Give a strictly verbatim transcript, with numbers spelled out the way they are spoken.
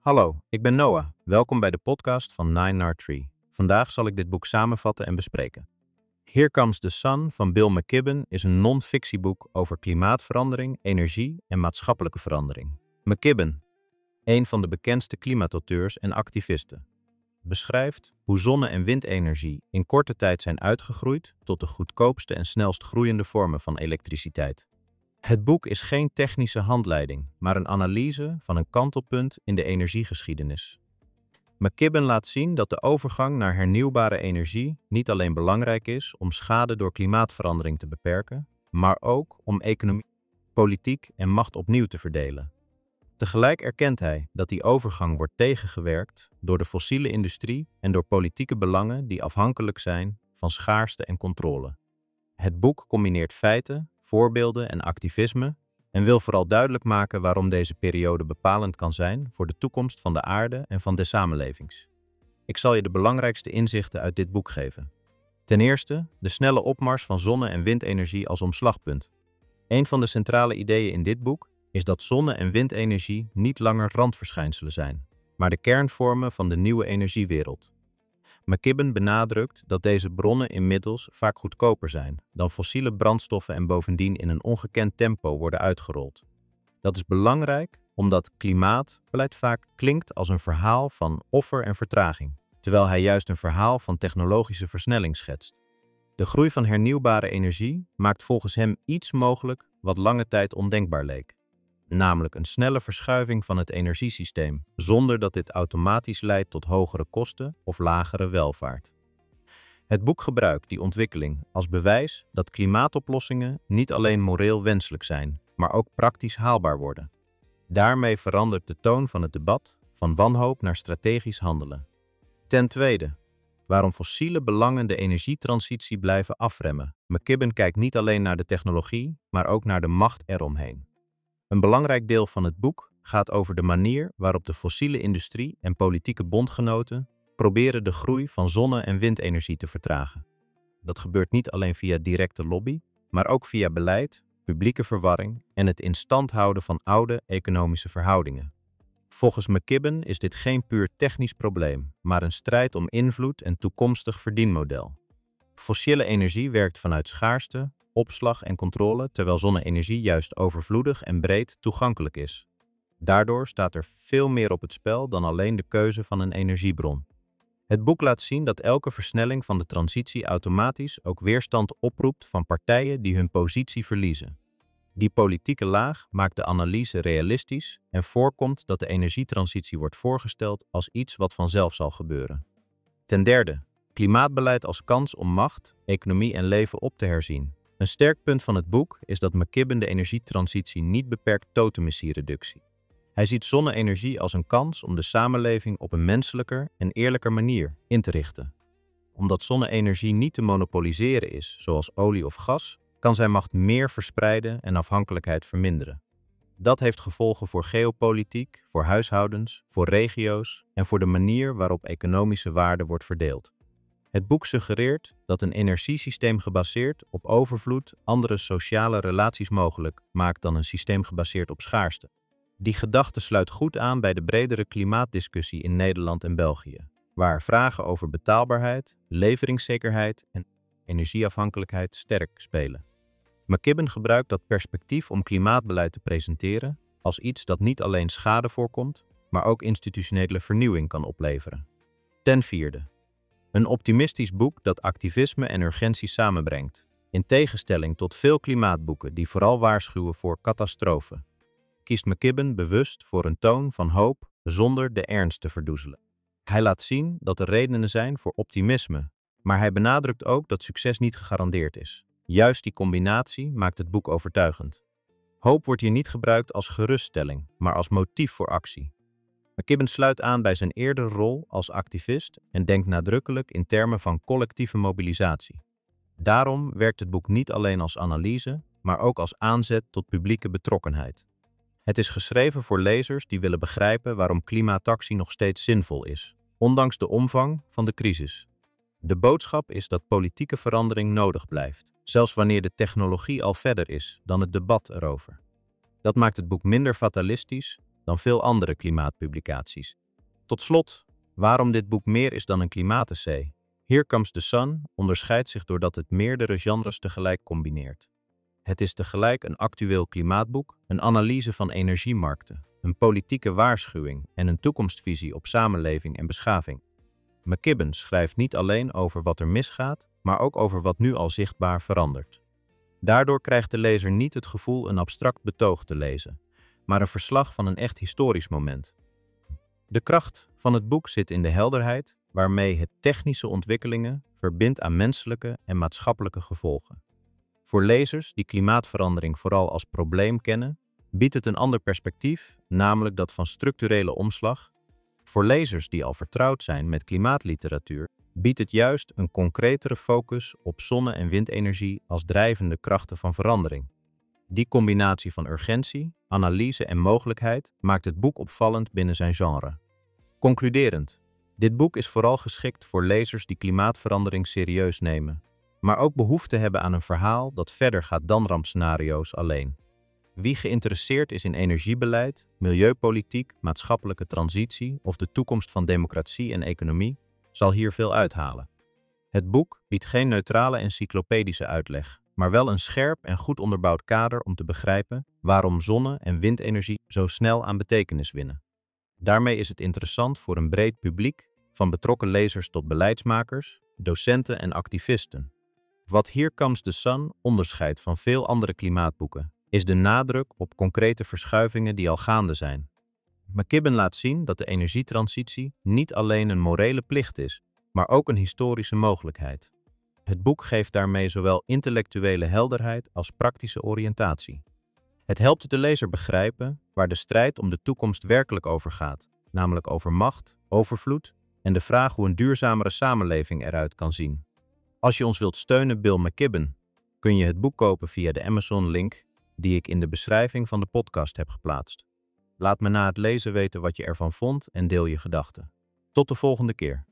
Hallo, ik ben Noah. Welkom bij de podcast van Nine R Tree. Vandaag zal ik dit boek samenvatten en bespreken. Here Comes the Sun van Bill McKibben is een non-fictieboek over klimaatverandering, energie en maatschappelijke verandering. McKibben, een van de bekendste klimaatauteurs en activisten, beschrijft hoe zonne- en windenergie in korte tijd zijn uitgegroeid tot de goedkoopste en snelst groeiende vormen van elektriciteit. Het boek is geen technische handleiding, maar een analyse van een kantelpunt in de energiegeschiedenis. McKibben laat zien dat de overgang naar hernieuwbare energie niet alleen belangrijk is om schade door klimaatverandering te beperken, maar ook om economie, politiek en macht opnieuw te verdelen. Tegelijk erkent hij dat die overgang wordt tegengewerkt door de fossiele industrie en door politieke belangen die afhankelijk zijn van schaarste en controle. Het boek combineert feiten, voorbeelden en activisme en wil vooral duidelijk maken waarom deze periode bepalend kan zijn voor de toekomst van de aarde en van de samenlevings. Ik zal je de belangrijkste inzichten uit dit boek geven. Ten eerste, de snelle opmars van zonne- en windenergie als omslagpunt. Een van de centrale ideeën in dit boek is dat zonne- en windenergie niet langer randverschijnselen zijn, maar de kernvormen van de nieuwe energiewereld. McKibben benadrukt dat deze bronnen inmiddels vaak goedkoper zijn dan fossiele brandstoffen en bovendien in een ongekend tempo worden uitgerold. Dat is belangrijk omdat klimaatbeleid vaak klinkt als een verhaal van offer en vertraging, terwijl hij juist een verhaal van technologische versnelling schetst. De groei van hernieuwbare energie maakt volgens hem iets mogelijk wat lange tijd ondenkbaar leek, namelijk een snelle verschuiving van het energiesysteem, zonder dat dit automatisch leidt tot hogere kosten of lagere welvaart. Het boek gebruikt die ontwikkeling als bewijs dat klimaatoplossingen niet alleen moreel wenselijk zijn, maar ook praktisch haalbaar worden. Daarmee verandert de toon van het debat van wanhoop naar strategisch handelen. Ten tweede, waarom fossiele belangen de energietransitie blijven afremmen. McKibben kijkt niet alleen naar de technologie, maar ook naar de macht eromheen. Een belangrijk deel van het boek gaat over de manier waarop de fossiele industrie en politieke bondgenoten proberen de groei van zonne- en windenergie te vertragen. Dat gebeurt niet alleen via directe lobby, maar ook via beleid, publieke verwarring en het in stand houden van oude economische verhoudingen. Volgens McKibben is dit geen puur technisch probleem, maar een strijd om invloed en toekomstig verdienmodel. Fossiele energie werkt vanuit schaarste, opslag en controle, terwijl zonne-energie juist overvloedig en breed toegankelijk is. Daardoor staat er veel meer op het spel dan alleen de keuze van een energiebron. Het boek laat zien dat elke versnelling van de transitie automatisch ook weerstand oproept van partijen die hun positie verliezen. Die politieke laag maakt de analyse realistisch en voorkomt dat de energietransitie wordt voorgesteld als iets wat vanzelf zal gebeuren. Ten derde, klimaatbeleid als kans om macht, economie en leven op te herzien. Een sterk punt van het boek is dat McKibben de energietransitie niet beperkt tot emissiereductie. Hij ziet zonne-energie als een kans om de samenleving op een menselijker en eerlijker manier in te richten. Omdat zonne-energie niet te monopoliseren is, zoals olie of gas, kan zijn macht meer verspreiden en afhankelijkheid verminderen. Dat heeft gevolgen voor geopolitiek, voor huishoudens, voor regio's en voor de manier waarop economische waarde wordt verdeeld. Het boek suggereert dat een energiesysteem gebaseerd op overvloed andere sociale relaties mogelijk maakt dan een systeem gebaseerd op schaarste. Die gedachte sluit goed aan bij de bredere klimaatdiscussie in Nederland en België, waar vragen over betaalbaarheid, leveringszekerheid en energieafhankelijkheid sterk spelen. McKibben gebruikt dat perspectief om klimaatbeleid te presenteren als iets dat niet alleen schade voorkomt, maar ook institutionele vernieuwing kan opleveren. Ten vierde, een optimistisch boek dat activisme en urgentie samenbrengt, in tegenstelling tot veel klimaatboeken die vooral waarschuwen voor catastrofen. Kiest McKibben bewust voor een toon van hoop zonder de ernst te verdoezelen. Hij laat zien dat er redenen zijn voor optimisme, maar hij benadrukt ook dat succes niet gegarandeerd is. Juist die combinatie maakt het boek overtuigend. Hoop wordt hier niet gebruikt als geruststelling, maar als motief voor actie. McKibben sluit aan bij zijn eerdere rol als activist en denkt nadrukkelijk in termen van collectieve mobilisatie. Daarom werkt het boek niet alleen als analyse, maar ook als aanzet tot publieke betrokkenheid. Het is geschreven voor lezers die willen begrijpen waarom klimaatactie nog steeds zinvol is, ondanks de omvang van de crisis. De boodschap is dat politieke verandering nodig blijft, zelfs wanneer de technologie al verder is dan het debat erover. Dat maakt het boek minder fatalistisch dan veel andere klimaatpublicaties. Tot slot, waarom dit boek meer is dan een klimaatessay. Here Comes the Sun onderscheidt zich doordat het meerdere genres tegelijk combineert. Het is tegelijk een actueel klimaatboek, een analyse van energiemarkten, een politieke waarschuwing en een toekomstvisie op samenleving en beschaving. McKibben schrijft niet alleen over wat er misgaat, maar ook over wat nu al zichtbaar verandert. Daardoor krijgt de lezer niet het gevoel een abstract betoog te lezen, maar een verslag van een echt historisch moment. De kracht van het boek zit in de helderheid waarmee het technische ontwikkelingen verbindt aan menselijke en maatschappelijke gevolgen. Voor lezers die klimaatverandering vooral als probleem kennen, biedt het een ander perspectief, namelijk dat van structurele omslag. Voor lezers die al vertrouwd zijn met klimaatliteratuur, biedt het juist een concretere focus op zonne- en windenergie als drijvende krachten van verandering. Die combinatie van urgentie, analyse en mogelijkheid maakt het boek opvallend binnen zijn genre. Concluderend, dit boek is vooral geschikt voor lezers die klimaatverandering serieus nemen, maar ook behoefte hebben aan een verhaal dat verder gaat dan rampscenario's alleen. Wie geïnteresseerd is in energiebeleid, milieupolitiek, maatschappelijke transitie of de toekomst van democratie en economie, zal hier veel uithalen. Het boek biedt geen neutrale encyclopedische uitleg, maar wel een scherp en goed onderbouwd kader om te begrijpen waarom zonne- en windenergie zo snel aan betekenis winnen. Daarmee is het interessant voor een breed publiek, van betrokken lezers tot beleidsmakers, docenten en activisten. Wat Here Comes the Sun onderscheidt van veel andere klimaatboeken, is de nadruk op concrete verschuivingen die al gaande zijn. McKibben laat zien dat de energietransitie niet alleen een morele plicht is, maar ook een historische mogelijkheid. Het boek geeft daarmee zowel intellectuele helderheid als praktische oriëntatie. Het helpt de lezer begrijpen waar de strijd om de toekomst werkelijk over gaat, namelijk over macht, overvloed en de vraag hoe een duurzamere samenleving eruit kan zien. Als je ons wilt steunen, Bill McKibben, kun je het boek kopen via de Amazon-link die ik in de beschrijving van de podcast heb geplaatst. Laat me na het lezen weten wat je ervan vond en deel je gedachten. Tot de volgende keer.